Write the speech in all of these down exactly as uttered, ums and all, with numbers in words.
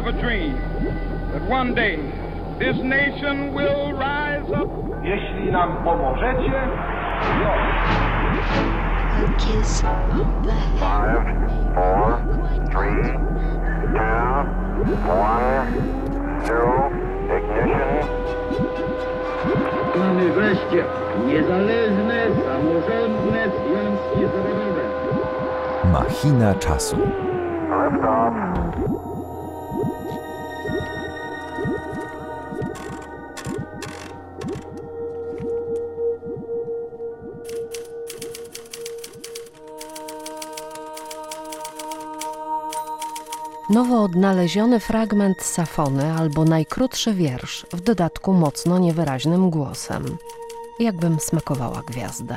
have a dream that one day this nation will rise up. Jeśli nam pomożecie, jo. A kiss of the Five, four, three, two, one, zero, ignition. Mamy wreszcie niezależne, samorządne związki zawodowe. Machina czasu. Lift off. Nowo odnaleziony fragment safony albo najkrótszy wiersz, w dodatku mocno niewyraźnym głosem. Jakbym smakowała gwiazdę.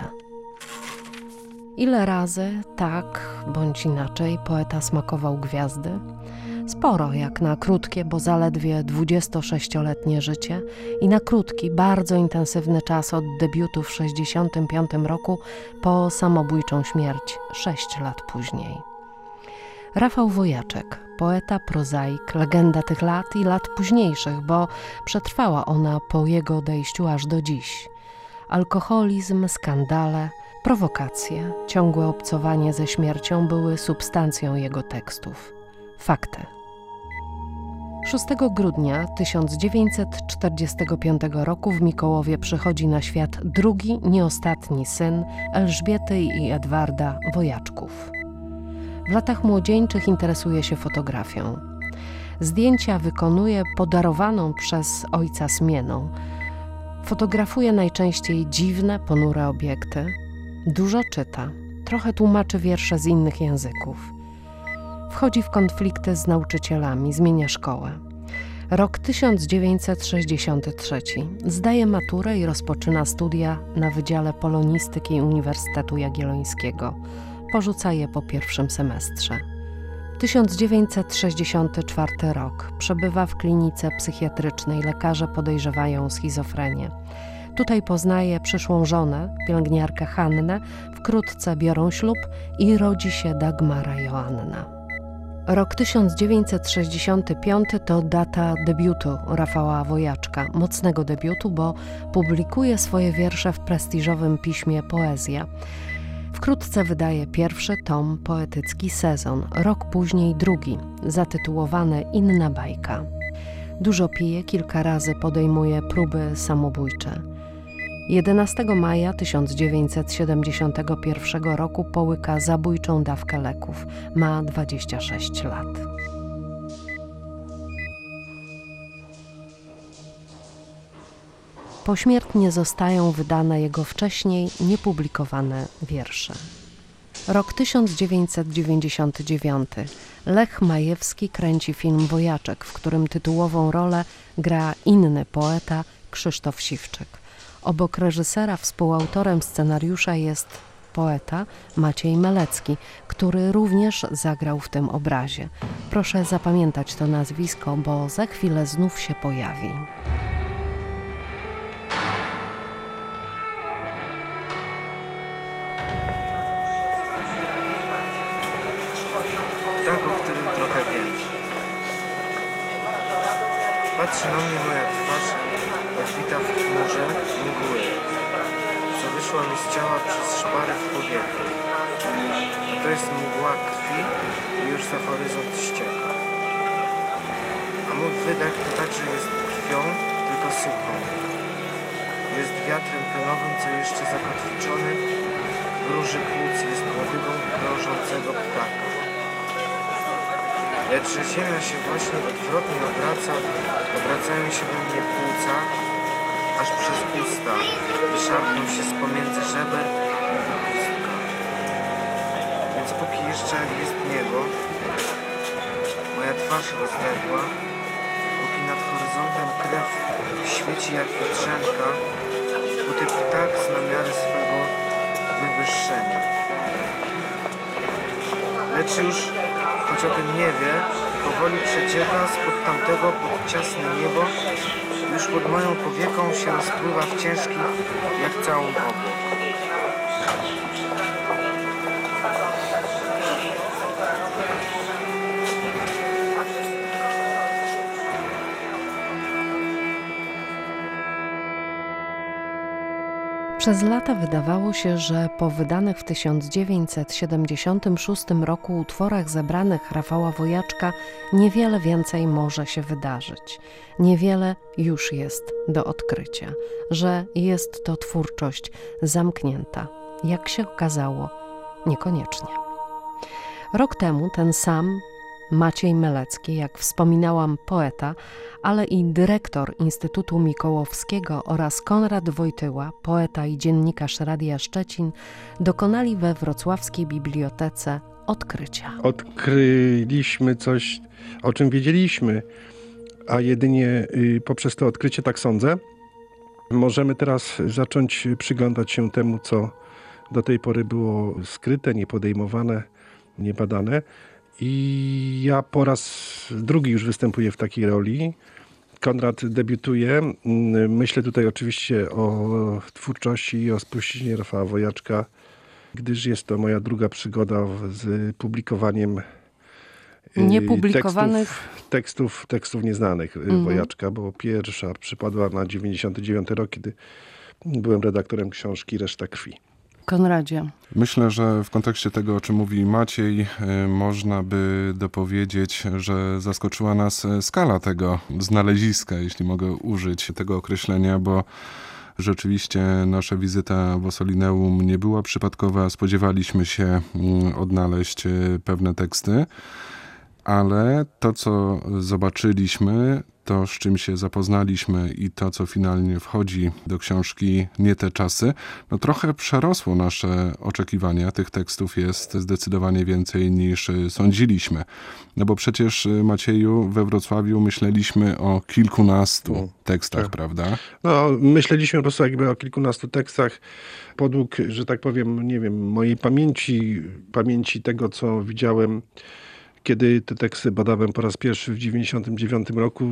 Ile razy, tak bądź inaczej, poeta smakował gwiazdy? Sporo, jak na krótkie, bo zaledwie dwudziestosześcioletnie życie i na krótki, bardzo intensywny czas od debiutu w sześćdziesiątym piątym roku po samobójczą śmierć sześć lat później. Rafał Wojaczek, poeta, prozaik, legenda tych lat i lat późniejszych, bo przetrwała ona po jego odejściu aż do dziś. Alkoholizm, skandale, prowokacje, ciągłe obcowanie ze śmiercią były substancją jego tekstów. Fakty. szóstego grudnia tysiąc dziewięćset czterdziestego piątego roku w Mikołowie przychodzi na świat drugi, nie ostatni syn Elżbiety i Edwarda Wojaczków. W latach młodzieńczych interesuje się fotografią. Zdjęcia wykonuje podarowaną przez ojca smienną. Fotografuje najczęściej dziwne, ponure obiekty. Dużo czyta, trochę tłumaczy wiersze z innych języków. Wchodzi w konflikty z nauczycielami, zmienia szkołę. Rok tysiąc dziewięćset sześćdziesiąty trzeci. Zdaje maturę i rozpoczyna studia na Wydziale Polonistyki Uniwersytetu Jagiellońskiego. Porzuca je po pierwszym semestrze. tysiąc dziewięćset sześćdziesiąty czwarty rok. Przebywa w klinice psychiatrycznej. Lekarze podejrzewają schizofrenię. Tutaj poznaje przyszłą żonę, pielęgniarkę Hannę. Wkrótce biorą ślub i rodzi się Dagmara Joanna. Rok tysiąc dziewięćset sześćdziesiąty piąty to data debiutu Rafała Wojaczka. Mocnego debiutu, bo publikuje swoje wiersze w prestiżowym piśmie Poezja. Wkrótce wydaje pierwszy tom poetycki Sezon, rok później drugi, zatytułowany Inna bajka. Dużo pije, kilka razy podejmuje próby samobójcze. jedenastego maja tysiąc dziewięćset siedemdziesiątego pierwszego roku połyka zabójczą dawkę leków. Ma dwadzieścia sześć lat. Pośmiertnie zostają wydane jego wcześniej niepublikowane wiersze. Rok tysiąc dziewięćset dziewięćdziesiąty dziewiąty. Lech Majewski kręci film Wojaczek, w którym tytułową rolę gra inny poeta Krzysztof Siwczyk. Obok reżysera współautorem scenariusza jest poeta Maciej Melecki, który również zagrał w tym obrazie. Proszę zapamiętać to nazwisko, bo za chwilę znów się pojawi. Tak, o którym trochę wiem. Patrzy na mnie moja twarz, odbita w chmurze mgły, co wyszła mi z ciała przez szparę w powietrzu. A to jest mgła krwi i już za horyzont ścieka. A mój wydech to także jest krwią, tylko suchą. Jest wiatrem pionowym, co jeszcze zakotwiczony w róży płuc jest łodygą krążącego ptaka. Lecz że ziemia się właśnie odwrotnie obraca, obracają się we mnie płuca, aż przez usta wyszarpną się z pomiędzy żeber i pustka. Więc póki jeszcze jest niebo, moja twarz rozległa, póki nad horyzontem krew świeci jak jutrzenka, póty ptak z namiary swego wywyższenia. Lecz już, choć o tym nie wie, powoli przecieka spod tamtego pod ciasne niebo, już pod moją powieką się rozpływa w ciężki, jak całą obłok. Przez lata wydawało się, że po wydanych w tysiąc dziewięćset siedemdziesiątym szóstym roku utworach zebranych Rafała Wojaczka niewiele więcej może się wydarzyć. Niewiele już jest do odkrycia, że jest to twórczość zamknięta. Jak się okazało, niekoniecznie. Rok temu ten sam Maciej Melecki, jak wspominałam, poeta, ale i dyrektor Instytutu Mikołowskiego oraz Konrad Wojtyła, poeta i dziennikarz Radia Szczecin, dokonali we wrocławskiej bibliotece odkrycia. Odkryliśmy coś, o czym wiedzieliśmy, a jedynie poprzez to odkrycie, tak sądzę, możemy teraz zacząć przyglądać się temu, co do tej pory było skryte, niepodejmowane, niebadane. I ja po raz drugi już występuję w takiej roli. Konrad debiutuje. Myślę tutaj oczywiście o twórczości i o spuściźnie Rafała Wojaczka, gdyż jest to moja druga przygoda z publikowaniem niepublikowanych tekstów, tekstów, tekstów nieznanych mhm. Wojaczka, bo pierwsza przypadła na dziewięćdziesiąty dziewiąty rok, kiedy byłem redaktorem książki Reszta krwi. Konradzie. Myślę, że w kontekście tego, o czym mówi Maciej, można by dopowiedzieć, że zaskoczyła nas skala tego znaleziska, jeśli mogę użyć tego określenia, bo rzeczywiście nasza wizyta w Ossolineum nie była przypadkowa. Spodziewaliśmy się odnaleźć pewne teksty, ale to, co zobaczyliśmy, to, z czym się zapoznaliśmy i to, co finalnie wchodzi do książki Nie te czasy, no trochę przerosło nasze oczekiwania. Tych tekstów jest zdecydowanie więcej niż sądziliśmy. No bo przecież, Macieju, we Wrocławiu myśleliśmy o kilkunastu no, tekstach, tak. prawda? No, myśleliśmy po prostu jakby o kilkunastu tekstach podług, że tak powiem, nie wiem, mojej pamięci, pamięci tego, co widziałem, kiedy te teksty badałem po raz pierwszy w dziewięćdziesiątym dziewiątym roku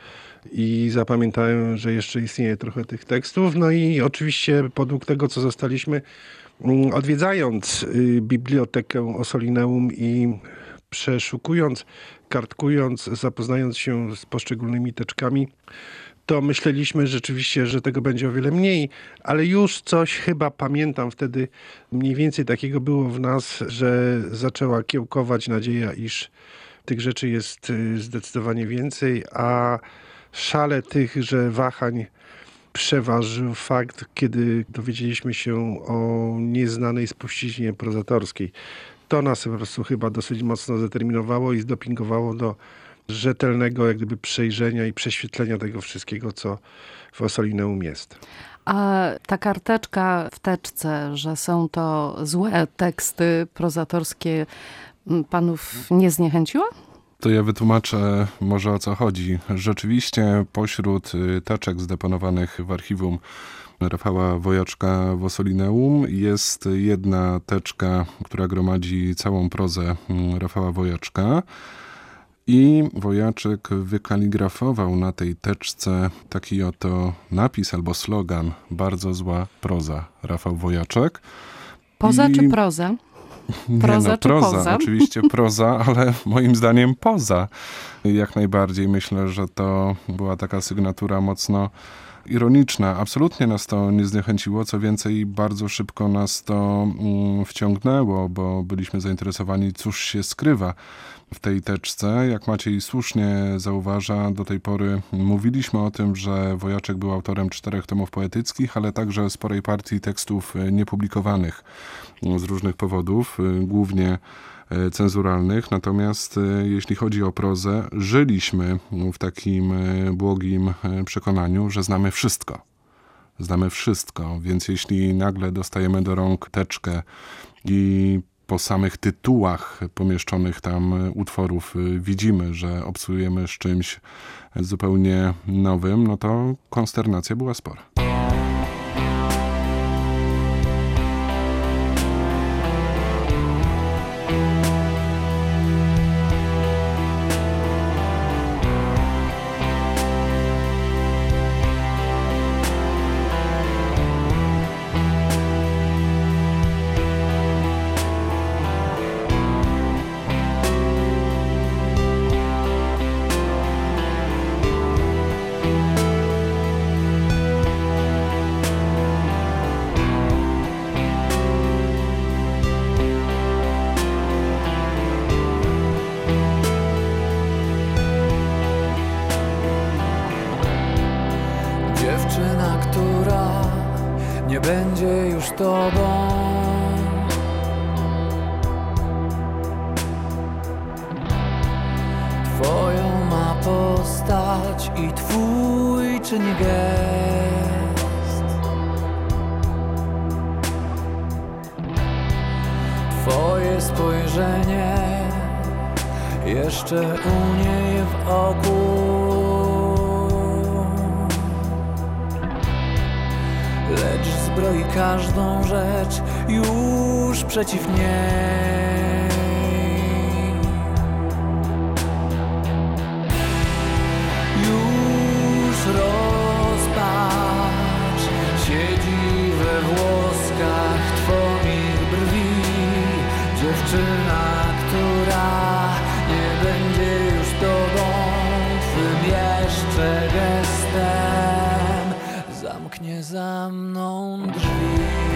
i zapamiętałem, że jeszcze istnieje trochę tych tekstów. No i oczywiście podług tego, co zostaliśmy, odwiedzając bibliotekę Ossolineum i przeszukując, kartkując, zapoznając się z poszczególnymi teczkami, to myśleliśmy rzeczywiście, że tego będzie o wiele mniej, ale już coś chyba pamiętam wtedy, mniej więcej takiego było w nas, że zaczęła kiełkować nadzieja, iż tych rzeczy jest zdecydowanie więcej, a szale tychże wahań przeważył fakt, kiedy dowiedzieliśmy się o nieznanej spuściźnie prozatorskiej. To nas po prostu chyba dosyć mocno zdeterminowało i zdopingowało do rzetelnego jak gdyby przejrzenia i prześwietlenia tego wszystkiego, co w Ossolineum jest. A ta karteczka w teczce, że są to złe teksty prozatorskie, panów nie zniechęciła? To ja wytłumaczę może, o co chodzi. Rzeczywiście pośród teczek zdeponowanych w archiwum Rafała Wojaczka w Ossolineum jest jedna teczka, która gromadzi całą prozę Rafała Wojaczka. I Wojaczek wykaligrafował na tej teczce taki oto napis albo slogan: bardzo zła proza, Rafał Wojaczek. Poza I... czy proza? Proza, Nie no, czy proza? poza? Oczywiście proza, ale moim zdaniem poza. Jak najbardziej myślę, że to była taka sygnatura mocno ironiczna. Absolutnie nas to nie zniechęciło, co więcej, bardzo szybko nas to mm, wciągnęło, bo byliśmy zainteresowani, cóż się skrywa w tej teczce. Jak Maciej słusznie zauważa, do tej pory mówiliśmy o tym, że Wojaczek był autorem czterech tomów poetyckich, ale także sporej partii tekstów niepublikowanych z różnych powodów, głównie cenzuralnych. Natomiast jeśli chodzi o prozę, żyliśmy w takim błogim przekonaniu, że znamy wszystko. Znamy wszystko, więc jeśli nagle dostajemy do rąk teczkę i po samych tytułach pomieszczonych tam utworów widzimy, że obcujemy z czymś zupełnie nowym, no to konsternacja była spora. będzie już tobą. Twoją ma postać i twój czyni gest. Twoje spojrzenie jeszcze u niej w oku, lecz zbroi każdą rzecz już przeciw niej. Już rozpacz siedzi we włoskach twoich brwi, dziewczyna, która nie będzie już tobą, twym jeszcze gestem zamknie za mną drzwi.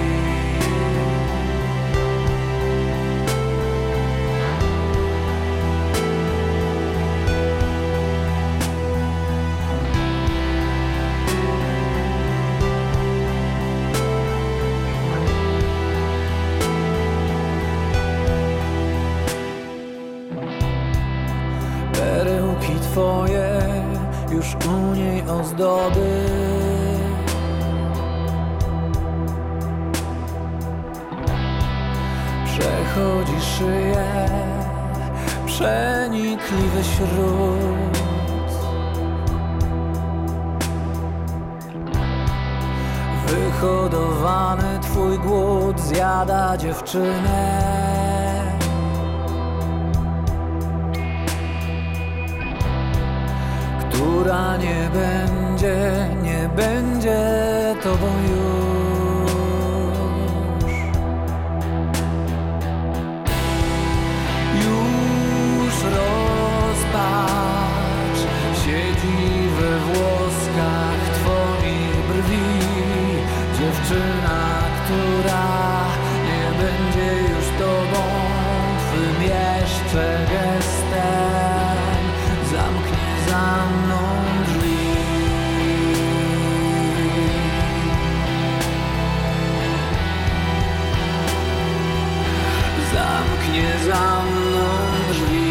Perełki twoje już u niej ozdoby, przechodzi szyję przenikliwy śród. Wyhodowany twój głód zjada dziewczynę, która nie będzie, nie będzie tobą już. Już rozpacz siedzi we włoskach twoich brwi, dziewczyna, która nie będzie już tobą, twym jeszcze gestem zamknie za mną drzwi. Zamknie za mną drzwi.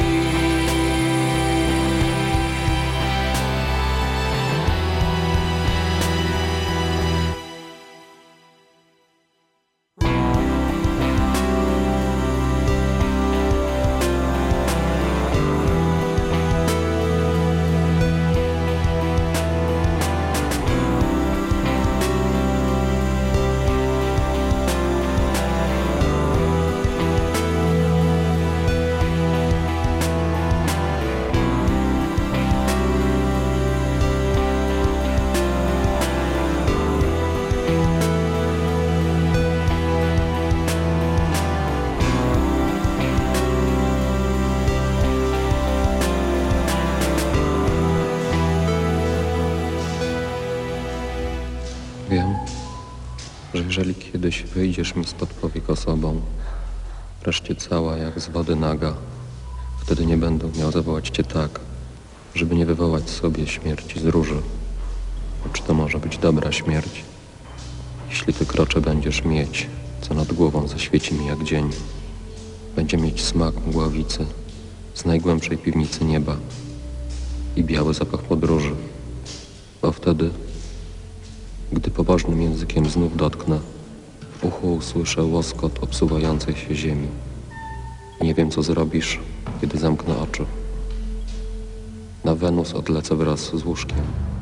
Wiem, że jeżeli kiedyś wyjdziesz mi spod powiek osobą, wreszcie cała jak z wody naga, wtedy nie będę miał zawołać cię tak, żeby nie wywołać sobie śmierci z róży. Lecz to może być dobra śmierć, jeśli ty krocze będziesz mieć, co nad głową zaświeci mi jak dzień. Będzie mieć smak mgławicy z najgłębszej piwnicy nieba i biały zapach podróży, bo wtedy, gdy pobożnym językiem znów dotknę, w uchu usłyszę łoskot obsuwającej się ziemi. Nie wiem, co zrobisz, kiedy zamknę oczy. Na Wenus odlecę wraz z łóżkiem.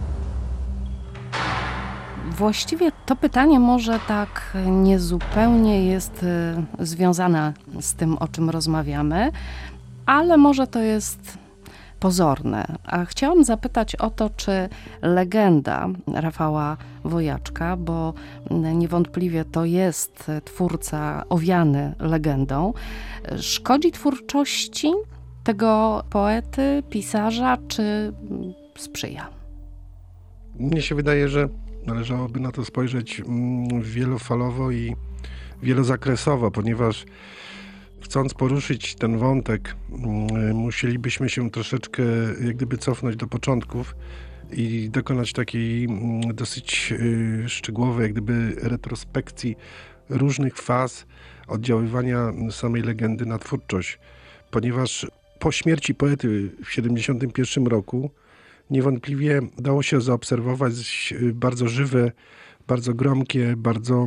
Właściwie to pytanie może tak niezupełnie jest związane z tym, o czym rozmawiamy, ale może to jest pozorne. A chciałam zapytać o to, czy legenda Rafała Wojaczka, bo niewątpliwie to jest twórca owiany legendą, szkodzi twórczości tego poety, pisarza, czy sprzyja? Mnie się wydaje, że należałoby na to spojrzeć wielofalowo i wielozakresowo, ponieważ chcąc poruszyć ten wątek, musielibyśmy się troszeczkę jak gdyby cofnąć do początków, i dokonać takiej dosyć szczegółowej, jak gdyby retrospekcji różnych faz oddziaływania samej legendy na twórczość. Ponieważ po śmierci poety w tysiąc dziewięćset siedemdziesiątym pierwszym roku niewątpliwie dało się zaobserwować bardzo żywe, bardzo gromkie, bardzo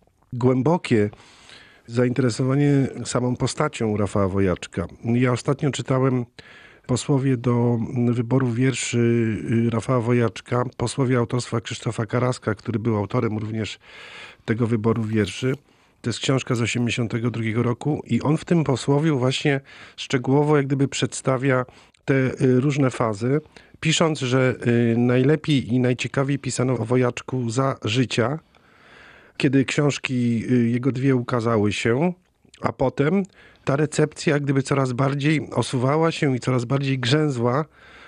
głębokie zainteresowanie samą postacią Rafała Wojaczka. Ja ostatnio czytałem posłowie do wyboru wierszy Rafała Wojaczka, posłowie autorstwa Krzysztofa Karaska, który był autorem również tego wyboru wierszy. To jest książka z osiemdziesiątego drugiego roku i on w tym posłowiu właśnie szczegółowo jak gdyby przedstawia te różne fazy, pisząc, że najlepiej i najciekawiej pisano o Wojaczku za życia, kiedy książki jego dwie ukazały się, a potem ta recepcja jak gdyby coraz bardziej osuwała się i coraz bardziej grzęzła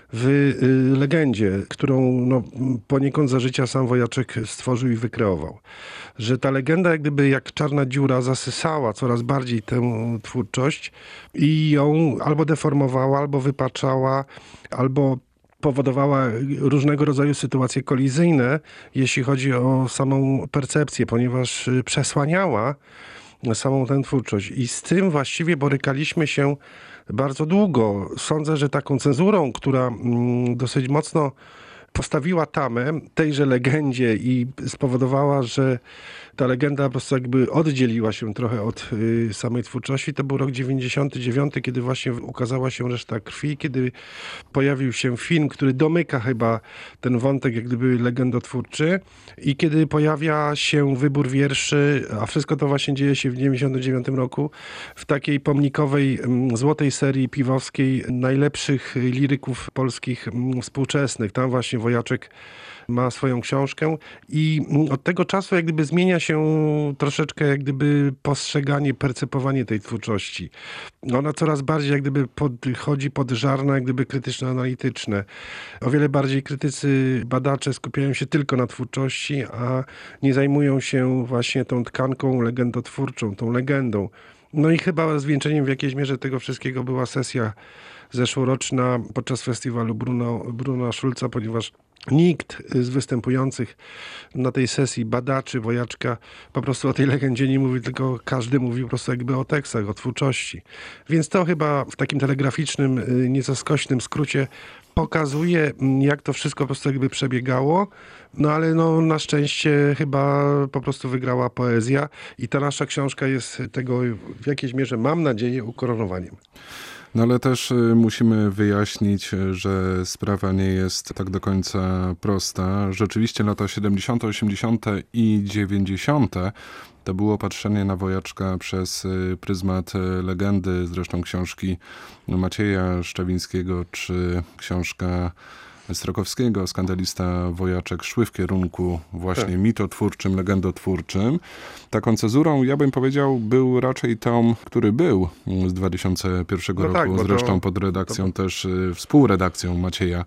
w legendzie, którą no, poniekąd za życia sam Wojaczek stworzył i wykreował. Że ta legenda jak gdyby jak czarna dziura zasysała coraz bardziej tę twórczość i ją albo deformowała, albo wypaczała, albo powodowała różnego rodzaju sytuacje kolizyjne, jeśli chodzi o samą percepcję, ponieważ przesłaniała samą tę twórczość. I z tym właściwie borykaliśmy się bardzo długo. Sądzę, że taką cenzurą, która dosyć mocno postawiła tamę tejże legendzie i spowodowała, że ta legenda po prostu jakby oddzieliła się trochę od y, samej twórczości. To był rok dziewięćdziesiąty dziewiąty, kiedy właśnie ukazała się Reszta krwi, kiedy pojawił się film, który domyka chyba ten wątek jak gdyby legendotwórczy i kiedy pojawia się wybór wierszy, a wszystko to właśnie dzieje się w dziewięćdziesiątym dziewiątym roku w takiej pomnikowej m, złotej serii piwowskiej najlepszych liryków polskich m, współczesnych. Tam właśnie Wojaczek ma swoją książkę i od tego czasu jak gdyby zmienia się troszeczkę jak gdyby postrzeganie, percepowanie tej twórczości. Ona coraz bardziej jak gdyby podchodzi pod żarna jak gdyby krytyczno-analityczne. O wiele bardziej krytycy, badacze skupiają się tylko na twórczości, a nie zajmują się właśnie tą tkanką legendotwórczą, tą legendą. No i chyba zwieńczeniem w jakiejś mierze tego wszystkiego była sesja zeszłoroczna podczas festiwalu Bruno, Bruno Schulza, ponieważ nikt z występujących na tej sesji badaczy Wojaczka po prostu o tej legendzie nie mówił, tylko każdy mówił po prostu jakby o tekstach, o twórczości. Więc to chyba w takim telegraficznym, nieco skośnym skrócie pokazuje, jak to wszystko po prostu jakby przebiegało. No ale no, na szczęście chyba po prostu wygrała poezja i ta nasza książka jest tego w jakiejś mierze, mam nadzieję, ukoronowaniem. No ale też musimy wyjaśnić, że sprawa nie jest tak do końca prosta. Rzeczywiście lata siedemdziesiąte, osiemdziesiąte i dziewięćdziesiąte to było patrzenie na Wojaczka przez pryzmat legendy, zresztą książki Macieja Szczawińskiego czy książka Strokowskiego, Skandalista Wojaczek, szły w kierunku właśnie tak. mitotwórczym, legendotwórczym. Taką cezurą, ja bym powiedział, był raczej tom, który był z dwa tysiące pierwszego no roku, tak, zresztą to, pod redakcją to... też, współredakcją Macieja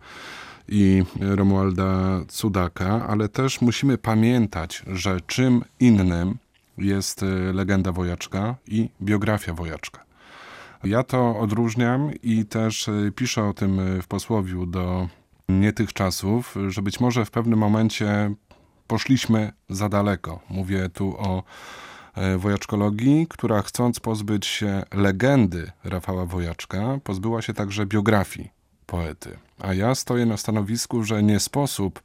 i Romualda Cudaka, ale też musimy pamiętać, że czym innym jest legenda Wojaczka i biografia Wojaczka. Ja to odróżniam i też piszę o tym w posłowiu do nie tych czasów, że być może w pewnym momencie poszliśmy za daleko. Mówię tu o wojaczkologii, która chcąc pozbyć się legendy Rafała Wojaczka, pozbyła się także biografii poety. A ja stoję na stanowisku, że nie sposób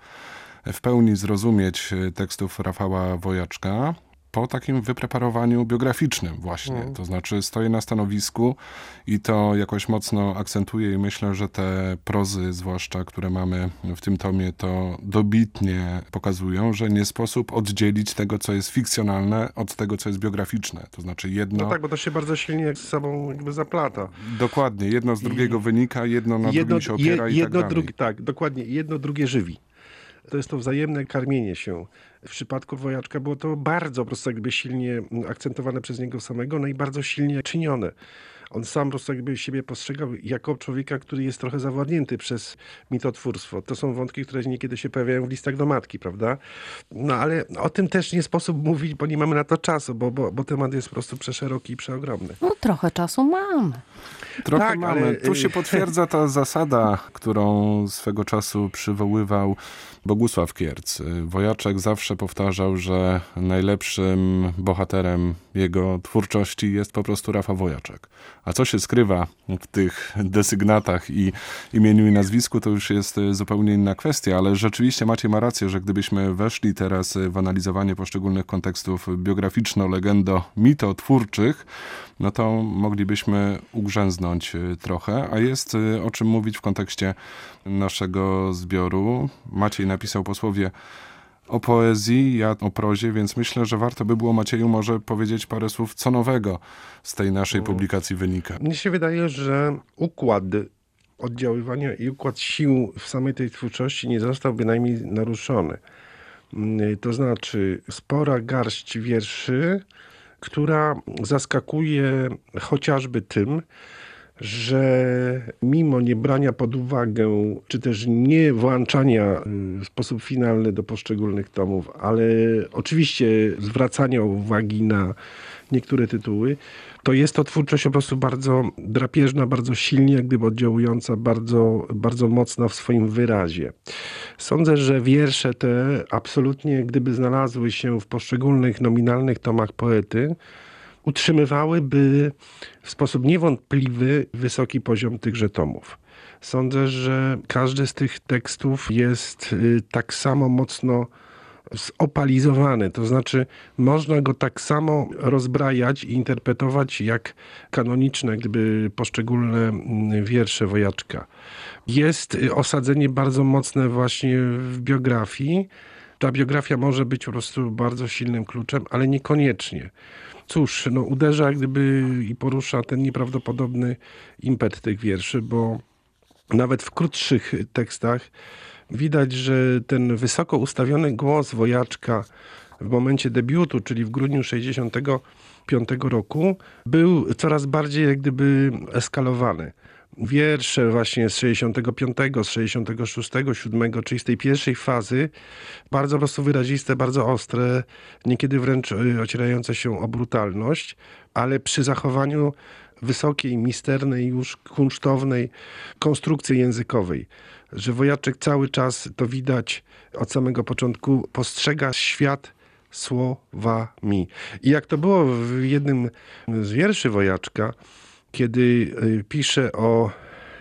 w pełni zrozumieć tekstów Rafała Wojaczka po takim wypreparowaniu biograficznym właśnie. Mm. To znaczy stoję na stanowisku i to jakoś mocno akcentuję i myślę, że te prozy, zwłaszcza które mamy w tym tomie, to dobitnie pokazują, że nie sposób oddzielić tego, co jest fikcjonalne od tego, co jest biograficzne. To znaczy jedno... No tak, bo to się bardzo silnie z sobą jakby zaplata. Dokładnie. Jedno z drugiego I... wynika, jedno na jedno, drugim się opiera je, i jedno, tak dalej. Drugi, tak, dokładnie. Jedno drugie żywi. To jest to wzajemne karmienie się. W przypadku Wojaczka było to bardzo po prostu jakby silnie akcentowane przez niego samego, no i bardzo silnie czynione. On sam po prostu jakby siebie postrzegał jako człowieka, który jest trochę zawładnięty przez mitotwórstwo. To są wątki, które niekiedy się pojawiają w listach do matki, prawda? No ale o tym też nie sposób mówić, bo nie mamy na to czasu, bo, bo, bo temat jest po prostu przeszeroki i przeogromny. No trochę czasu mamy. Trochę Tak, mamy. ale- Tu się potwierdza ta zasada, którą swego czasu przywoływał Bogusław Kierc. Wojaczek zawsze powtarzał, że najlepszym bohaterem jego twórczości jest po prostu Rafał Wojaczek. A co się skrywa w tych desygnatach i imieniu i nazwisku, to już jest zupełnie inna kwestia, ale rzeczywiście Maciej ma rację, że gdybyśmy weszli teraz w analizowanie poszczególnych kontekstów biograficzno-legendo-mitotwórczych, no to moglibyśmy ugrzęznąć trochę, a jest o czym mówić w kontekście naszego zbioru. Maciej napisał posłowie o poezji, ja o prozie, więc myślę, że warto by było, Macieju, może powiedzieć parę słów, co nowego z tej naszej publikacji wynika. Mnie się wydaje, że układ oddziaływania i układ sił w samej tej twórczości nie został bynajmniej naruszony. To znaczy spora garść wierszy, która zaskakuje chociażby tym, że mimo niebrania pod uwagę, czy też nie włączania w sposób finalny do poszczególnych tomów, ale oczywiście zwracania uwagi na niektóre tytuły, to jest to twórczość po prostu bardzo drapieżna, bardzo silnie, jak gdyby oddziałująca, bardzo, bardzo mocna w swoim wyrazie. Sądzę, że wiersze te absolutnie, gdyby znalazły się w poszczególnych nominalnych tomach poety, utrzymywałyby w sposób niewątpliwy wysoki poziom tychże tomów. Sądzę, że każdy z tych tekstów jest tak samo mocno zopalizowany, to znaczy można go tak samo rozbrajać i interpretować jak kanoniczne, gdyby poszczególne wiersze Wojaczka. Jest osadzenie bardzo mocne właśnie w biografii. Ta biografia może być po prostu bardzo silnym kluczem, ale niekoniecznie. Cóż, no uderza jak gdyby i porusza ten nieprawdopodobny impet tych wierszy, bo nawet w krótszych tekstach widać, że ten wysoko ustawiony głos Wojaczka w momencie debiutu, czyli w grudniu sześćdziesiątego piątego roku, był coraz bardziej jak gdyby eskalowany. Wiersze właśnie z sześćdziesiątego piątego, z sześćdziesiątego szóstego, siódmego, czyli z tej pierwszej fazy, bardzo po prostu wyraziste, bardzo ostre, niekiedy wręcz ocierające się o brutalność, ale przy zachowaniu wysokiej, misternej, już kunsztownej konstrukcji językowej. Że Wojaczek cały czas, to widać od samego początku, postrzega świat słowami. I jak to było w jednym z wierszy Wojaczka, kiedy pisze o,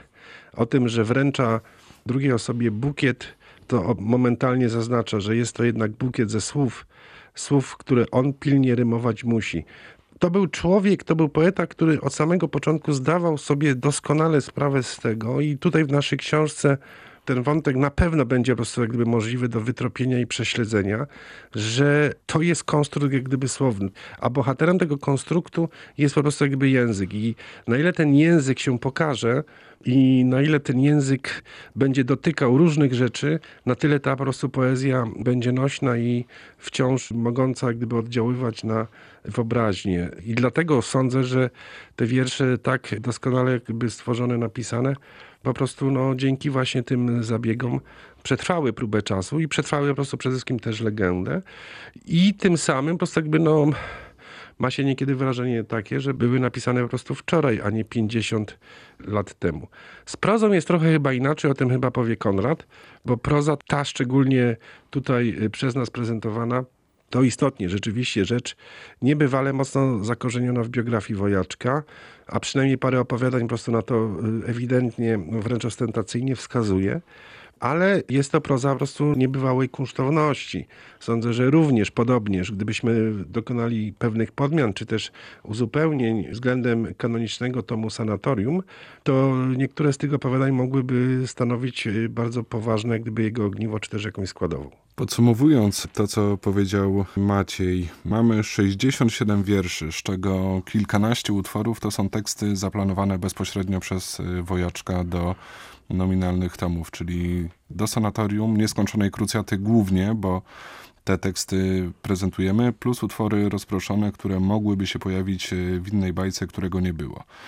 o tym, że wręcza drugiej osobie bukiet, to momentalnie zaznacza, że jest to jednak bukiet ze słów, słów, które on pilnie rymować musi. To był człowiek, to był poeta, który od samego początku zdawał sobie doskonale sprawę z tego i tutaj w naszej książce ten wątek na pewno będzie po prostu jak gdyby możliwy do wytropienia i prześledzenia, że to jest konstrukt jak gdyby słowny, a bohaterem tego konstruktu jest po prostu jak gdyby język i na ile ten język się pokaże i na ile ten język będzie dotykał różnych rzeczy, na tyle ta po prostu poezja będzie nośna i wciąż mogąca jak gdyby oddziaływać na wyobraźnię. I dlatego sądzę, że te wiersze tak doskonale jakby stworzone, napisane, po prostu no, dzięki właśnie tym zabiegom przetrwały próbę czasu i przetrwały po prostu przede wszystkim też legendę. I tym samym po prostu jakby no, ma się niekiedy wrażenie takie, że były napisane po prostu wczoraj, a nie pięćdziesiąt lat temu. Z prozą jest trochę chyba inaczej, o tym chyba powie Konrad, bo proza ta szczególnie tutaj przez nas prezentowana, to istotnie rzeczywiście rzecz niebywale mocno zakorzeniona w biografii Wojaczka, a przynajmniej parę opowiadań po prostu na to ewidentnie, wręcz ostentacyjnie wskazuje. Ale jest to proza po prostu niebywałej kunsztowności. Sądzę, że również podobnież, gdybyśmy dokonali pewnych podmian, czy też uzupełnień względem kanonicznego tomu Sanatorium, to niektóre z tych opowiadań mogłyby stanowić bardzo poważne, jak gdyby jego ogniwo, czy też jakąś składową. Podsumowując to, co powiedział Maciej, mamy sześćdziesiąt siedem wierszy, z czego kilkanaście utworów to są teksty zaplanowane bezpośrednio przez Wojaczka do nominalnych tomów, czyli do Sanatorium, Nieskończonej Krucjaty głównie, bo te teksty prezentujemy, plus utwory rozproszone, które mogłyby się pojawić w innej bajce, którego nie było.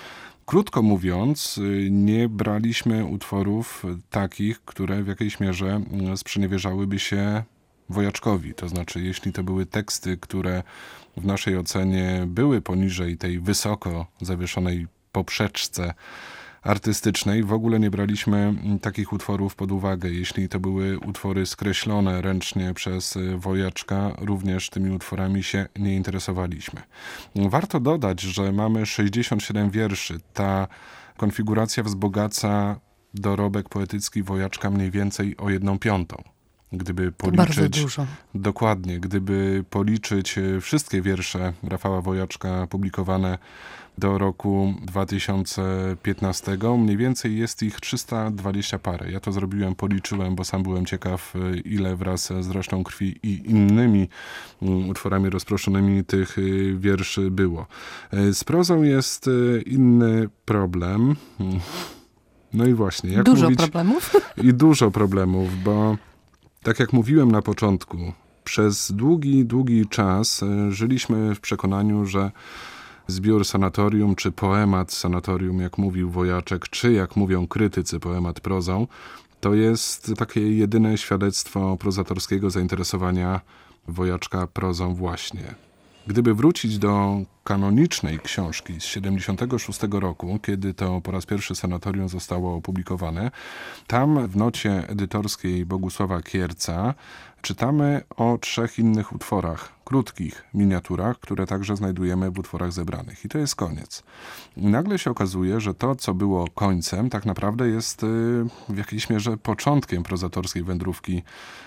Krótko mówiąc, nie braliśmy utworów takich, które w jakiejś mierze sprzeniewierzałyby się wojaczkowi. To znaczy, jeśli to były teksty, które w naszej ocenie były poniżej tej wysoko zawieszonej poprzeczce artystycznej, w ogóle nie braliśmy takich utworów pod uwagę. Jeśli to były utwory skreślone ręcznie przez wojaczka, również tymi utworami się nie interesowaliśmy. Warto dodać, że mamy sześćdziesiąt siedem wierszy. Ta konfiguracja wzbogaca dorobek poetycki wojaczka mniej więcej o jedną piątą. Gdyby policzyć, bardzo dużo. Dokładnie, gdyby policzyć wszystkie wiersze Rafała Wojaczka publikowane do roku dwa tysiące piętnastego, mniej więcej jest ich trzysta dwadzieścia parę. Ja to zrobiłem, policzyłem, bo sam byłem ciekaw, ile wraz z Resztą krwi i innymi utworami rozproszonymi tych wierszy było. Z prozą jest inny problem. No i właśnie, jak Dużo mówić, problemów. I dużo problemów, bo tak jak mówiłem na początku, przez długi, długi czas żyliśmy w przekonaniu, że zbiór Sanatorium, czy poemat Sanatorium, jak mówił Wojaczek, czy jak mówią krytycy, poemat prozą, to jest takie jedyne świadectwo prozatorskiego zainteresowania Wojaczka prozą właśnie. Gdyby wrócić do kanonicznej książki z siedemdziesiątego szóstego roku, kiedy to po raz pierwszy Sanatorium zostało opublikowane, tam w nocie edytorskiej Bogusława Kierca czytamy o trzech innych utworach, krótkich miniaturach, które także znajdujemy w utworach zebranych. I to jest koniec. I nagle się okazuje, że to, co było końcem, tak naprawdę jest w jakiejś mierze początkiem prozatorskiej wędrówki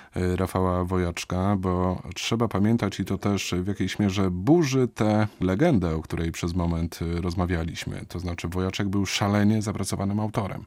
Rafała Wojaczka, bo trzeba pamiętać, i to też w jakiejś mierze burzy tę legendę, o której przez moment rozmawialiśmy. To znaczy Wojaczek był szalenie zapracowanym autorem.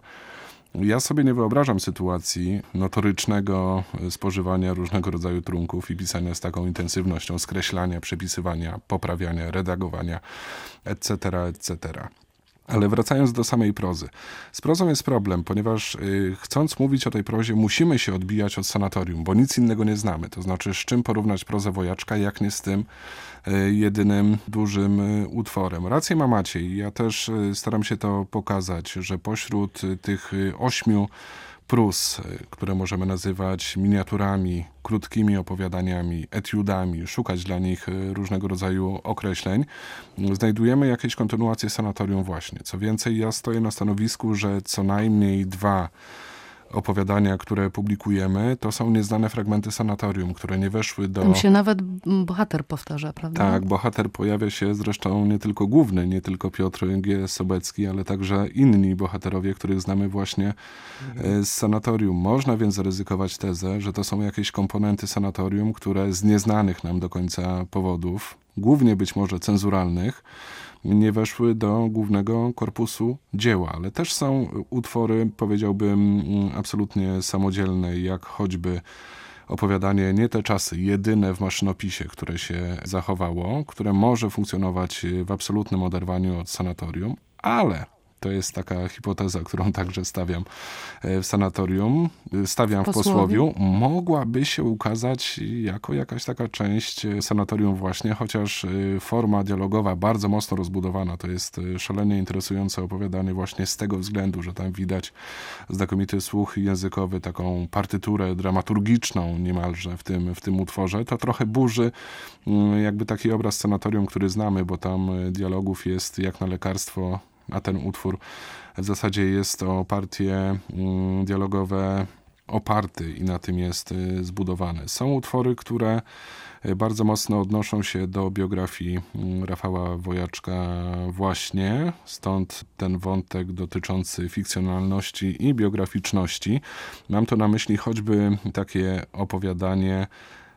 Ja sobie nie wyobrażam sytuacji notorycznego spożywania różnego rodzaju trunków i pisania z taką intensywnością, skreślania, przepisywania, poprawiania, redagowania, et cetera, et cetera. Ale wracając do samej prozy. Z prozą jest problem, ponieważ y, chcąc mówić o tej prozie, musimy się odbijać od Sanatorium, bo nic innego nie znamy. To znaczy, z czym porównać prozę Wojaczka, jak nie z tym y, jedynym dużym y, utworem. Rację ma Maciej. Ja też y, staram się to pokazać, że pośród y, tych y, ośmiu prus, które możemy nazywać miniaturami, krótkimi opowiadaniami, etiudami, szukać dla nich różnego rodzaju określeń, znajdujemy jakieś kontynuacje Sanatorium właśnie. Co więcej, ja stoję na stanowisku, że co najmniej dwa opowiadania, które publikujemy, to są nieznane fragmenty Sanatorium, które nie weszły do... Tam się nawet bohater powtarza, prawda? Tak, bohater pojawia się zresztą nie tylko główny, nie tylko Piotr G. Sobecki, ale także inni bohaterowie, których znamy właśnie mhm. z Sanatorium. Można więc zaryzykować tezę, że to są jakieś komponenty Sanatorium, które z nieznanych nam do końca powodów, głównie być może cenzuralnych, nie weszły do głównego korpusu dzieła, ale też są utwory, powiedziałbym, absolutnie samodzielne, jak choćby opowiadanie Nie te czasy, jedyne w maszynopisie, które się zachowało, które może funkcjonować w absolutnym oderwaniu od Sanatorium, ale to jest taka hipoteza, którą także stawiam w Sanatorium, stawiam w Posłowiu, mogłaby się ukazać jako jakaś taka część Sanatorium właśnie, chociaż forma dialogowa bardzo mocno rozbudowana. To jest szalenie interesujące opowiadanie właśnie z tego względu, że tam widać znakomity słuch językowy, taką partyturę dramaturgiczną niemalże w tym, w tym utworze. To trochę burzy jakby taki obraz Sanatorium, który znamy, bo tam dialogów jest jak na lekarstwo, a ten utwór w zasadzie jest o partie dialogowe oparty i na tym jest zbudowany. Są utwory, które bardzo mocno odnoszą się do biografii Rafała Wojaczka właśnie, stąd ten wątek dotyczący fikcjonalności i biograficzności. Mam tu na myśli choćby takie opowiadanie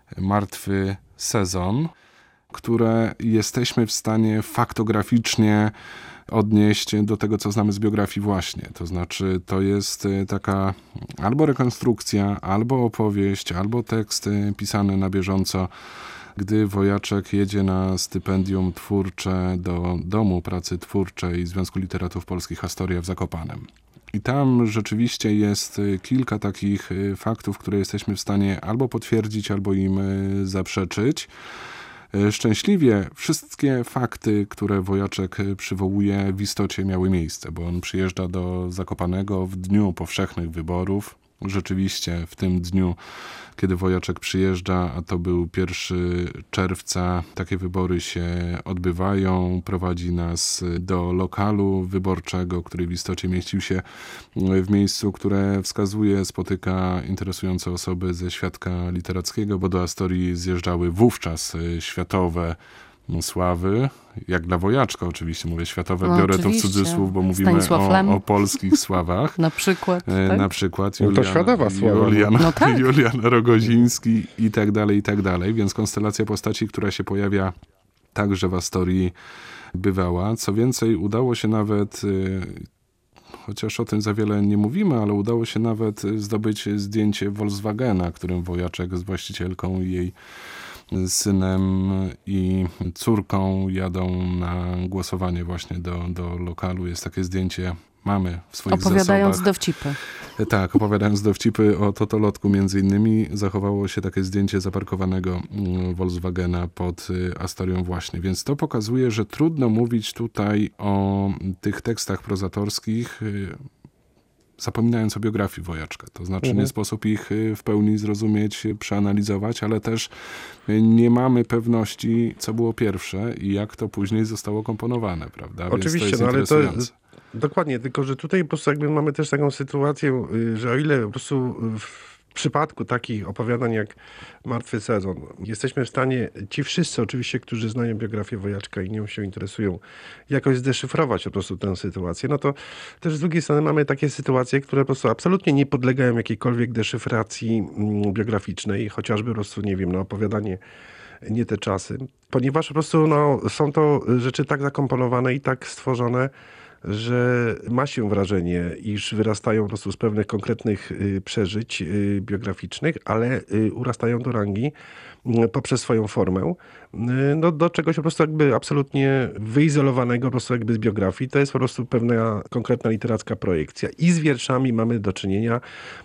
Martwy sezon, które jesteśmy w stanie faktograficznie odnieść do tego, co znamy z biografii właśnie. To znaczy, to jest taka albo rekonstrukcja, albo opowieść, albo tekst pisany na bieżąco, gdy Wojaczek jedzie na stypendium twórcze do Domu Pracy Twórczej Związku Literatów Polskich Astoria w Zakopanem. I tam rzeczywiście jest kilka takich faktów, które jesteśmy w stanie albo potwierdzić, albo im zaprzeczyć. Szczęśliwie wszystkie fakty, które Wojaczek przywołuje, w istocie miały miejsce, bo on przyjeżdża do Zakopanego w dniu powszechnych wyborów. Rzeczywiście w tym dniu, kiedy Wojaczek przyjeżdża, a to był pierwszego czerwca, takie wybory się odbywają. Prowadzi nas do lokalu wyborczego, który w istocie mieścił się w miejscu, które wskazuje, spotyka interesujące osoby ze świadka literackiego, bo do Astorii zjeżdżały wówczas światowe sławy, jak dla Wojaczka oczywiście, mówię światowe, no, biorę oczywiście. to w cudzysłów, bo mówimy o, o polskich sławach. Na przykład. Tak? Na przykład Julian, no to światowa sława. Julian, no tak. Julian Rogoziński i tak dalej, i tak dalej. Więc konstelacja postaci, która się pojawia także w Astorii, bywała. Co więcej, udało się nawet, chociaż o tym za wiele nie mówimy, ale udało się nawet zdobyć zdjęcie Volkswagena, którym Wojaczek z właścicielką i jej synem i córką jadą na głosowanie właśnie do, do lokalu. Jest takie zdjęcie, mamy w swoich opowiadając zasobach. dowcipy. Tak, opowiadając dowcipy o totolotku między innymi. Zachowało się takie zdjęcie zaparkowanego Volkswagena pod Astorią właśnie. Więc to pokazuje, że trudno mówić tutaj o tych tekstach prozatorskich, zapominając o biografii Wojaczka. To znaczy mhm. nie sposób ich w pełni zrozumieć, przeanalizować, ale też nie mamy pewności, co było pierwsze i jak to później zostało komponowane, prawda? Oczywiście, Więc to jest no ale interesujące. to dokładnie, tylko że tutaj po prostu jakby mamy też taką sytuację, że o ile po prostu w W przypadku takich opowiadań jak Martwy Sezon jesteśmy w stanie, ci wszyscy oczywiście, którzy znają biografię Wojaczka i nią się interesują, jakoś zdeszyfrować po prostu tę sytuację, no to też z drugiej strony mamy takie sytuacje, które po prostu absolutnie nie podlegają jakiejkolwiek deszyfracji biograficznej, chociażby po prostu, nie wiem, no opowiadanie Nie te czasy, ponieważ po prostu no, są to rzeczy tak zakomponowane i tak stworzone, że ma się wrażenie, iż wyrastają po prostu z pewnych konkretnych y, przeżyć y, biograficznych, ale y, urastają do rangi y, poprzez swoją formę, y, no, do czegoś po prostu jakby absolutnie wyizolowanego po prostu jakby z biografii. To jest po prostu pewna konkretna literacka projekcja. I z wierszami mamy do czynienia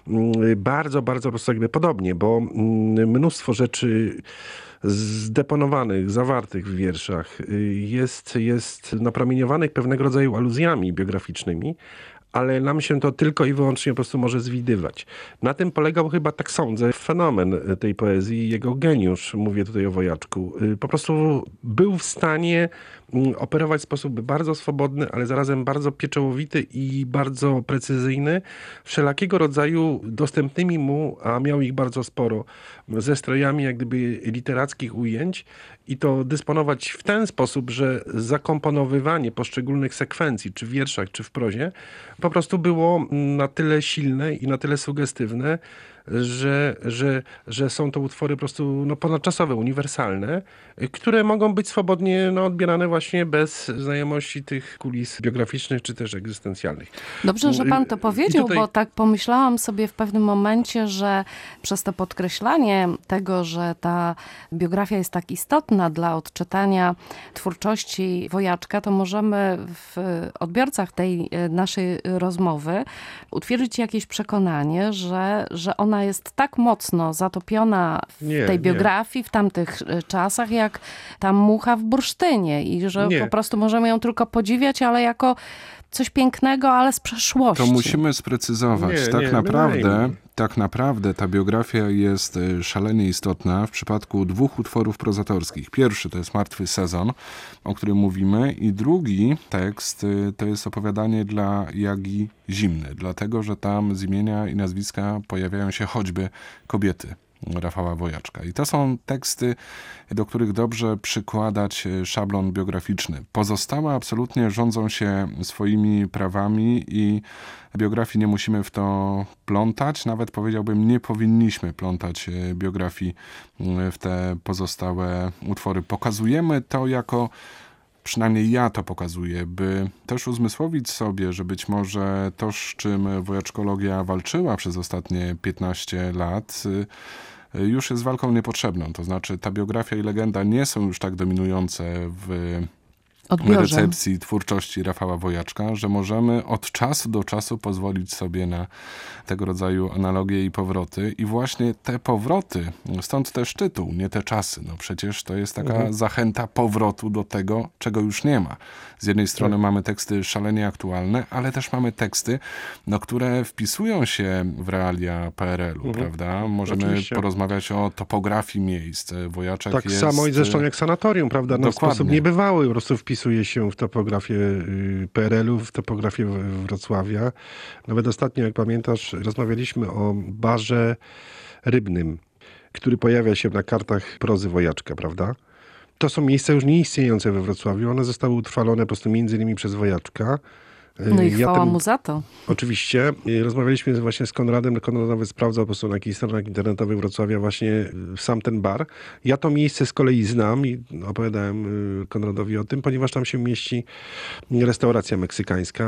y, bardzo, bardzo po prostu jakby podobnie, bo y, mnóstwo rzeczy zdeponowanych, zawartych w wierszach jest, jest napromieniowanych pewnego rodzaju aluzjami biograficznymi, ale nam się to tylko i wyłącznie po prostu może zwidywać. Na tym polegał chyba, tak sądzę, fenomen tej poezji, jego geniusz, mówię tutaj o Wojaczku. Po prostu był w stanie operować w sposób bardzo swobodny, ale zarazem bardzo pieczołowity i bardzo precyzyjny, wszelakiego rodzaju dostępnymi mu, a miał ich bardzo sporo, ze strojami jak gdyby literackich ujęć i to dysponować w ten sposób, że zakomponowywanie poszczególnych sekwencji, czy w wierszach, czy w prozie, po prostu było na tyle silne i na tyle sugestywne, że, że, że są to utwory po prostu no, ponadczasowe, uniwersalne, które mogą być swobodnie no, odbierane właśnie bez znajomości tych kulis biograficznych czy też egzystencjalnych. Dobrze, że pan to powiedział, tutaj... bo tak pomyślałam sobie w pewnym momencie, że przez to podkreślanie tego, że ta biografia jest tak istotna dla odczytania twórczości Wojaczka, to możemy w odbiorcach tej naszej rozmowy utwierdzić jakieś przekonanie, że, że ona jest tak mocno zatopiona w nie, tej biografii, nie. w tamtych czasach, jak ta mucha w bursztynie i że nie. po prostu możemy ją tylko podziwiać, ale jako coś pięknego, ale z przeszłości. To musimy sprecyzować. Nie, tak, nie, naprawdę, tak naprawdę ta biografia jest szalenie istotna w przypadku dwóch utworów prozatorskich. Pierwszy to jest Martwy Sezon, o którym mówimy, i drugi tekst to jest opowiadanie dla Jagi Zimny, dlatego, że tam z imienia i nazwiska pojawiają się choćby kobiety Rafała Wojaczka. I to są teksty, do których dobrze przykładać szablon biograficzny. Pozostałe absolutnie rządzą się swoimi prawami i biografii nie musimy w to plątać. Nawet powiedziałbym, nie powinniśmy plątać biografii w te pozostałe utwory. Pokazujemy to jako, przynajmniej ja to pokazuję, by też uzmysłowić sobie, że być może to, z czym wojaczkologia walczyła przez ostatnie piętnaście lat, już jest walką niepotrzebną. To znaczy ta biografia i legenda nie są już tak dominujące w Odbiorze. recepcji twórczości Rafała Wojaczka, że możemy od czasu do czasu pozwolić sobie na tego rodzaju analogie i powroty. I właśnie te powroty, stąd też tytuł, nie te czasy. No przecież to jest taka mhm. zachęta powrotu do tego, czego już nie ma. Z jednej strony tak. mamy teksty szalenie aktualne, ale też mamy teksty, no, które wpisują się w realia P R L u, mhm. prawda? Możemy Oczywiście. porozmawiać o topografii miejsc. Wojaczek tak jest... samo i zresztą jak sanatorium, prawda? No, w sposób niebywały po prostu wpisuje się w topografię P R L u, w topografię Wrocławia. Nawet ostatnio, jak pamiętasz, rozmawialiśmy o barze rybnym, który pojawia się na kartach prozy Wojaczka, prawda? To są miejsca już nieistniejące we Wrocławiu. One zostały utrwalone po prostu między innymi przez Wojaczka. No i chwała ja ten, mu za to. Oczywiście. Rozmawialiśmy właśnie z Konradem. Konrad nawet sprawdzał po prostu na jakichś stronach internetowych Wrocławia właśnie sam ten bar. Ja to miejsce z kolei znam i opowiadałem Konradowi o tym, ponieważ tam się mieści restauracja meksykańska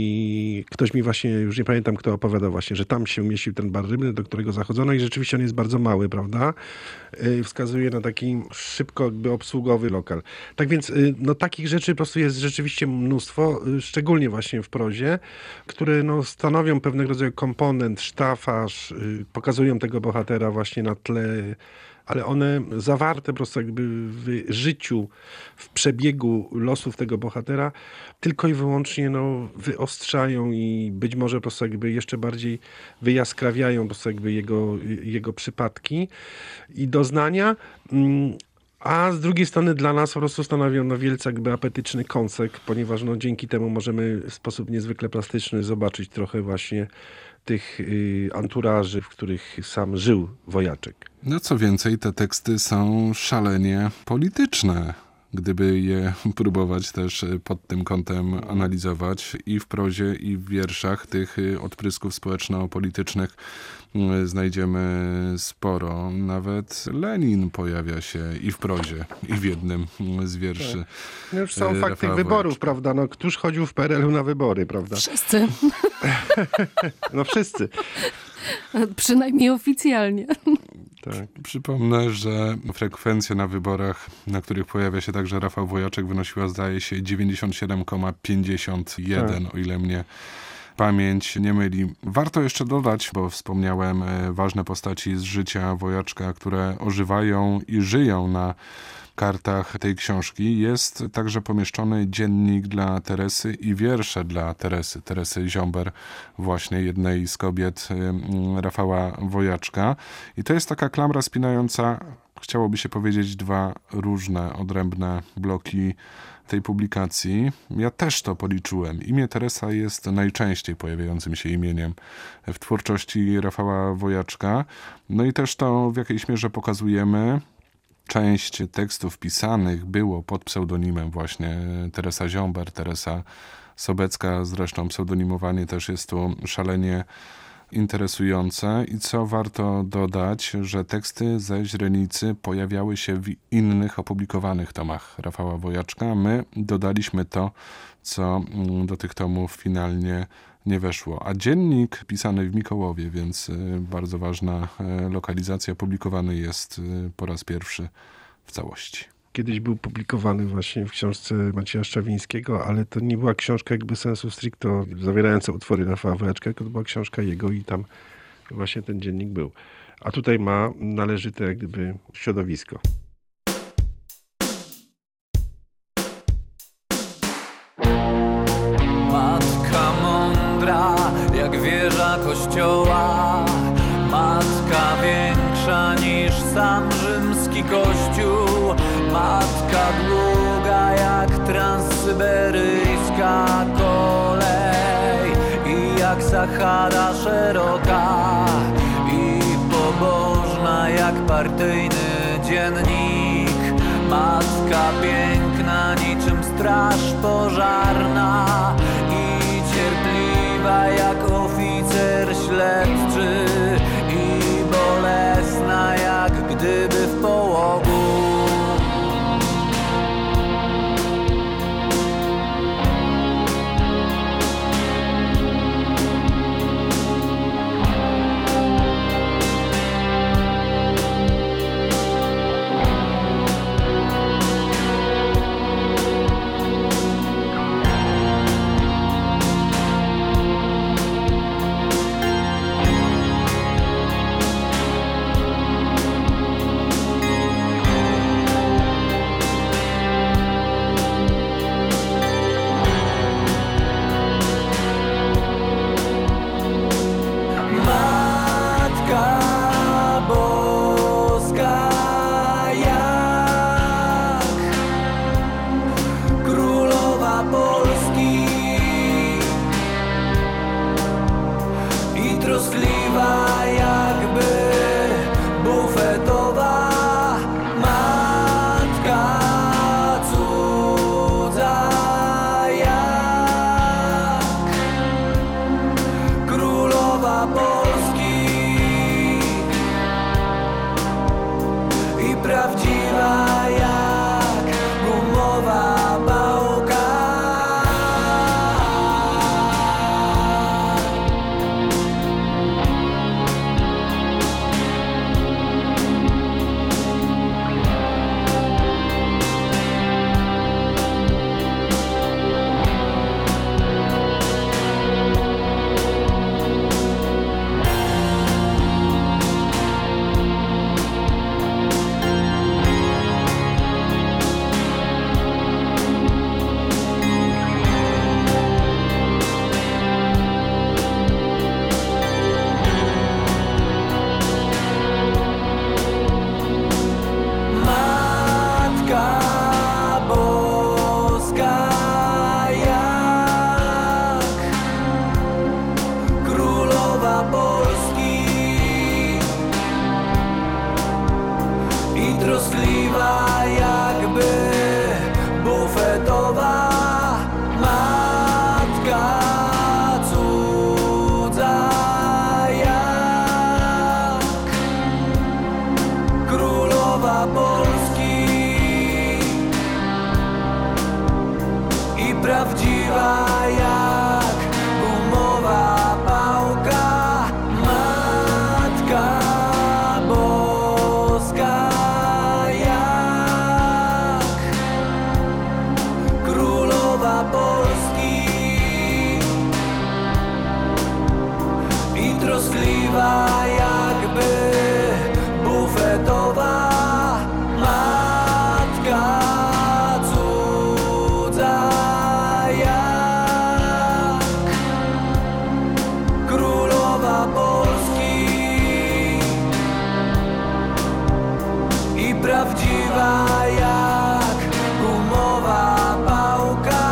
i ktoś mi właśnie, już nie pamiętam kto opowiadał właśnie, że tam się mieścił ten bar rybny, do którego zachodzono i rzeczywiście on jest bardzo mały, prawda? Wskazuje na taki szybko jakby obsługowy lokal. Tak więc no takich rzeczy po prostu jest rzeczywiście mnóstwo, szczególnie właśnie w prozie, które no, stanowią pewnego rodzaju komponent, sztafaż, yy, pokazują tego bohatera właśnie na tle, ale one zawarte po prostu jakby w życiu, w przebiegu losów tego bohatera, tylko i wyłącznie no, wyostrzają i być może po prostu jakby jeszcze bardziej wyjaskrawiają po prostu jakby jego, jego przypadki i doznania. Yy, A z drugiej strony dla nas po prostu stanowią no wielce jakby apetyczny kąsek, ponieważ no dzięki temu możemy w sposób niezwykle plastyczny zobaczyć trochę właśnie tych y, anturaży, w których sam żył Wojaczek. No co więcej, te teksty są szalenie polityczne. Gdyby je próbować też pod tym kątem analizować i w prozie, i w wierszach tych odprysków społeczno-politycznych znajdziemy sporo. Nawet Lenin pojawia się i w prozie, i w jednym z wierszy. Tak. No już sam fakt tych wyborów, prawda? No, któż chodził w P R L u na wybory, prawda? Wszyscy. No wszyscy. Przynajmniej oficjalnie. Tak. Przypomnę, że frekwencja na wyborach, na których pojawia się także Rafał Wojaczek, wynosiła, zdaje się, dziewięćdziesiąt siedem przecinek pięćdziesiąt jeden, tak. o ile mnie pamięć nie myli. Warto jeszcze dodać, bo wspomniałem ważne postaci z życia Wojaczka, które ożywają i żyją na kartach tej książki. Jest także pomieszczony dziennik dla Teresy i wiersze dla Teresy, Teresy Ziomber, właśnie jednej z kobiet Rafała Wojaczka. I to jest taka klamra spinająca, chciałoby się powiedzieć, dwa różne, odrębne bloki tej publikacji. Ja też to policzyłem. Imię Teresa jest najczęściej pojawiającym się imieniem w twórczości Rafała Wojaczka. No i też to w jakiejś mierze pokazujemy. Część tekstów pisanych było pod pseudonimem właśnie Teresa Ziomber, Teresa Sobecka. Zresztą pseudonimowanie też jest tu szalenie interesujące. I co warto dodać, że teksty ze źrenicy pojawiały się w innych opublikowanych tomach Rafała Wojaczka. My dodaliśmy to, co do tych tomów finalnie nie weszło. A dziennik pisany w Mikołowie, więc bardzo ważna lokalizacja, publikowany jest po raz pierwszy w całości. Kiedyś był publikowany właśnie w książce Macieja Szczawińskiego, ale to nie była książka jakby sensu stricto zawierająca utwory Rafała Wojaczka, tylko to była książka jego i tam właśnie ten dziennik był. A tutaj ma należyte jak gdyby środowisko. Matka mądra jak wieża kościoła, matka większa niż sam rzymski kościół, matka długa jak transsyberyjska kolej i jak Sahara szeroka i pobożna jak partyjny dziennik, matka piękna niczym straż pożarna i cierpliwa jak oficer śledczy i bolesna jak gdyby w połogu. troskliwa jakby bufetowa matka cudza jak królowa Polski i prawdziwa jak gumowa pałka. Troskliwa jakby bufetowa matka cudza jak królowa Polski i prawdziwa jak gumowa pałka matka boska. Polski i troskliwa jakby bufetowa matka cudza jak królowa Polski i prawdziwa jak gumowa pałka.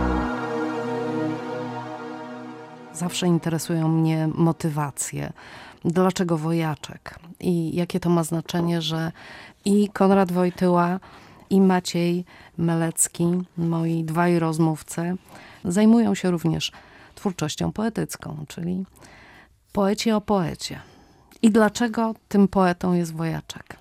Zawsze interesują mnie motywacje. Dlaczego wojaczek? I jakie to ma znaczenie, że i Konrad Wojtyła, i Maciej Melecki, moi dwaj rozmówcy, zajmują się również twórczością poetycką, czyli poeci o poecie. I dlaczego tym poetą jest wojaczek?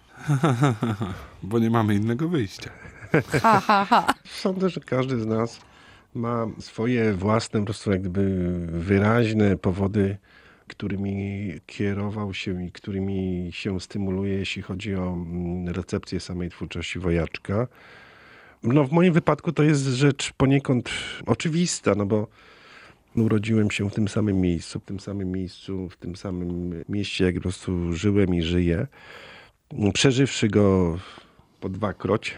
Bo nie mamy innego wyjścia. Ha, ha, ha. Sądzę, że każdy z nas ma swoje własne, po prostu jak gdyby wyraźne powody, którymi kierował się i którymi się stymuluje, jeśli chodzi o recepcję samej twórczości wojaczka. No w moim wypadku to jest rzecz poniekąd oczywista, no bo urodziłem się w tym samym miejscu, w tym samym miejscu, w tym samym mieście, jak po prostu żyłem i żyję. Przeżywszy go po dwakroć.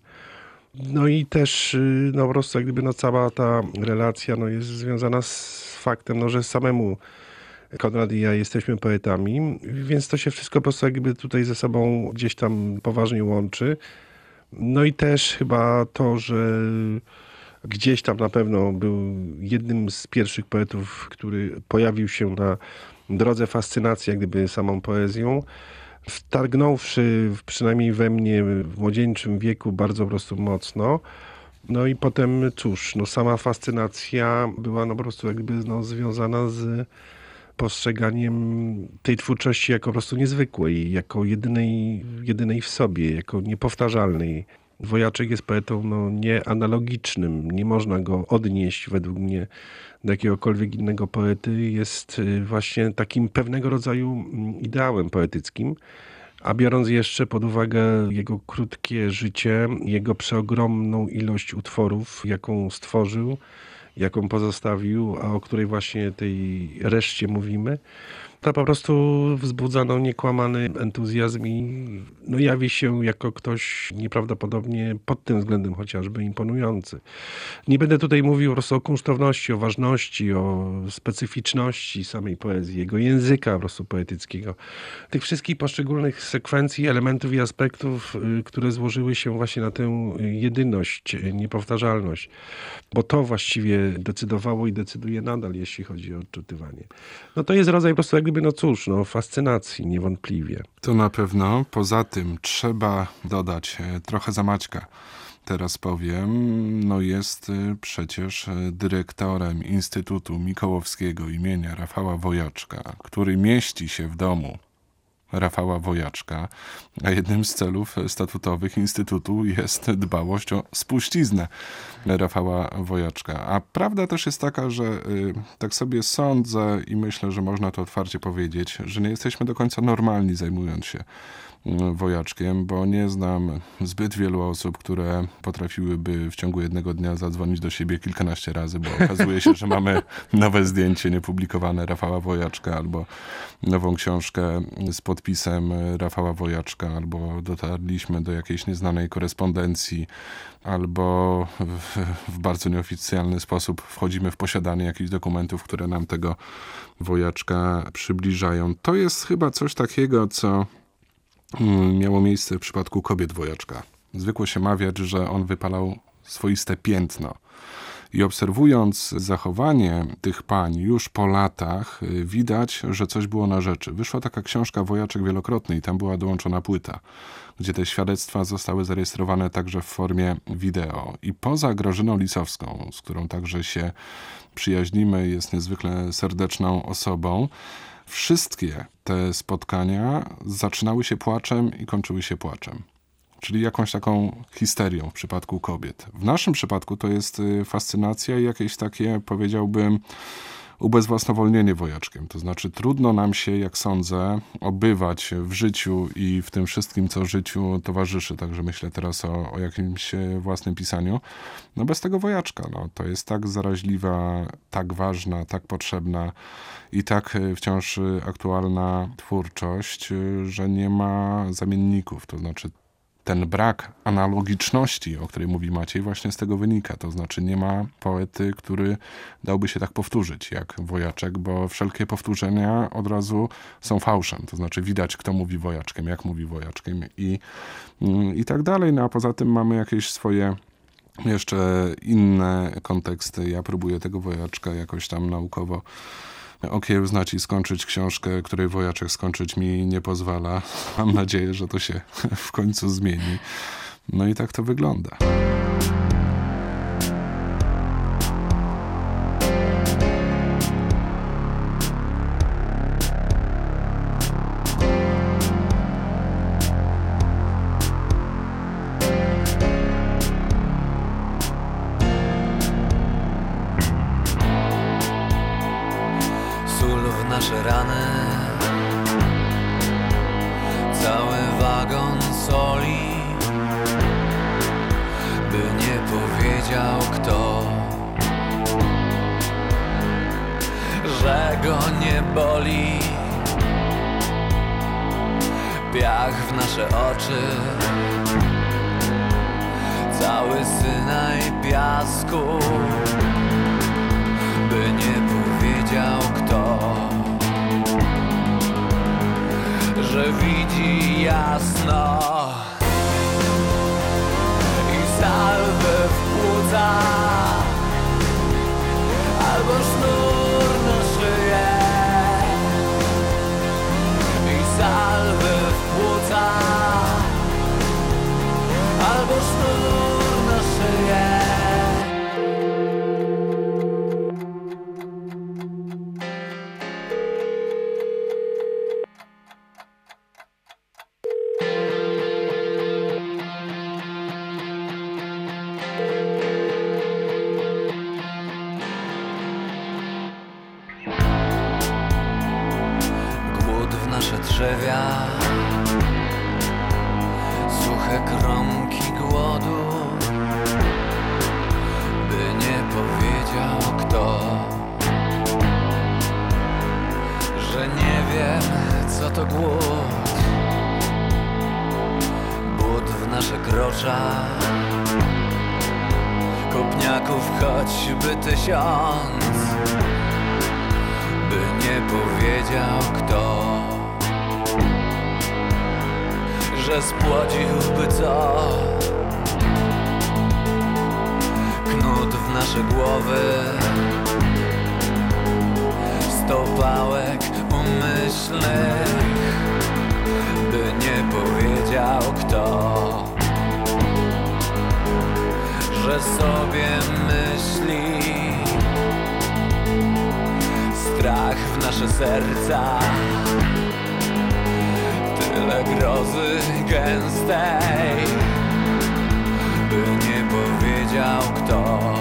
No i też no po prostu jak gdyby no cała ta relacja no jest związana z faktem, no, że samemu Konrad i ja jesteśmy poetami, więc to się wszystko po prostu jakby tutaj ze sobą gdzieś tam poważnie łączy. No i też chyba to, że gdzieś tam na pewno był jednym z pierwszych poetów, który pojawił się na drodze fascynacji jak gdyby samą poezją, wtargnąwszy przynajmniej we mnie w młodzieńczym wieku bardzo po prostu mocno. No i potem cóż, no sama fascynacja była no po prostu jakby no związana z postrzeganiem tej twórczości jako po prostu niezwykłej, jako jedynej, jedynej w sobie, jako niepowtarzalnej. Wojaczek jest poetą no, nieanalogicznym, nie można go odnieść według mnie do jakiegokolwiek innego poety. Jest właśnie takim pewnego rodzaju ideałem poetyckim, a biorąc jeszcze pod uwagę jego krótkie życie, jego przeogromną ilość utworów, jaką stworzył, jaką pozostawił, a o której właśnie tej reszcie mówimy, to po prostu wzbudza no, niekłamany entuzjazm i no, jawi się jako ktoś nieprawdopodobnie pod tym względem chociażby imponujący. Nie będę tutaj mówił po prostu o kunsztowności, o ważności, o specyficzności samej poezji, jego języka po prostu poetyckiego. Tych wszystkich poszczególnych sekwencji, elementów i aspektów, które złożyły się właśnie na tę jedyność, niepowtarzalność. Bo to właściwie decydowało i decyduje nadal, jeśli chodzi o odczytywanie. No to jest rodzaj po prostu gdyby, no cóż, no fascynacji niewątpliwie. To na pewno. Poza tym trzeba dodać trochę za Maćka. Teraz powiem, no jest przecież dyrektorem Instytutu Mikołowskiego imienia Rafała Wojaczka, który mieści się w domu Rafała Wojaczka, a jednym z celów statutowych Instytutu jest dbałość o spuściznę Rafała Wojaczka. A prawda też jest taka, że y, tak sobie sądzę i myślę, że można to otwarcie powiedzieć, że nie jesteśmy do końca normalni zajmując się Wojaczkiem, bo nie znam zbyt wielu osób, które potrafiłyby w ciągu jednego dnia zadzwonić do siebie kilkanaście razy, bo okazuje się, że mamy nowe zdjęcie niepublikowane Rafała Wojaczka, albo nową książkę z podpisem Rafała Wojaczka, albo dotarliśmy do jakiejś nieznanej korespondencji, albo w, w bardzo nieoficjalny sposób wchodzimy w posiadanie jakichś dokumentów, które nam tego Wojaczka przybliżają. To jest chyba coś takiego, co miało miejsce w przypadku kobiet Wojaczka. Zwykło się mawiać, że on wypalał swoiste piętno. I obserwując zachowanie tych pań już po latach, widać, że coś było na rzeczy. Wyszła taka książka Wojaczek wielokrotny i tam była dołączona płyta, gdzie te świadectwa zostały zarejestrowane także w formie wideo. I poza Grażyną Lisowską, z którą także się przyjaźnimy, jest niezwykle serdeczną osobą, wszystkie te spotkania zaczynały się płaczem i kończyły się płaczem. Czyli jakąś taką histerią w przypadku kobiet. W naszym przypadku to jest fascynacja i jakieś takie, powiedziałbym, ubezwłasnowolnienie Wojaczkiem. To znaczy trudno nam się, jak sądzę, obywać w życiu i w tym wszystkim, co życiu towarzyszy. Także myślę teraz o, o jakimś własnym pisaniu. No bez tego Wojaczka. No, to jest tak zaraźliwa, tak ważna, tak potrzebna i tak wciąż aktualna twórczość, że nie ma zamienników. To znaczy ten brak analogiczności, o której mówi Maciej, właśnie z tego wynika. To znaczy nie ma poety, który dałby się tak powtórzyć jak Wojaczek, bo wszelkie powtórzenia od razu są fałszem. To znaczy widać, kto mówi Wojaczkiem, jak mówi Wojaczkiem i, i tak dalej. No a poza tym mamy jakieś swoje jeszcze inne konteksty. Ja próbuję tego Wojaczka jakoś tam naukowo okiełznać i skończyć książkę, której Wojaczek skończyć mi nie pozwala. Mam nadzieję, że to się w końcu zmieni. No i tak to wygląda. Nasze rany, cały wagon soli, by nie powiedział kto, że go nie boli. Piach w nasze oczy, cały Synaj piasku, by nie powiedział kto, że widzi jasno i salwy w płuca, albo sznur na szyję i salwy w płuca, albo sznur na szyję. Nasze drzewia, suche kromki głodu, by nie powiedział kto, że nie wiem co to głód. But w nasze grocza, kopniaków choćby tysiąc, by nie powiedział kto, że spłodziłby co. Knut w nasze głowy, sto pałek umyć, głośnych, by nie powiedział kto, że sobie myśli. Strach w nasze serca, tyle grozy gęstej, by nie powiedział kto.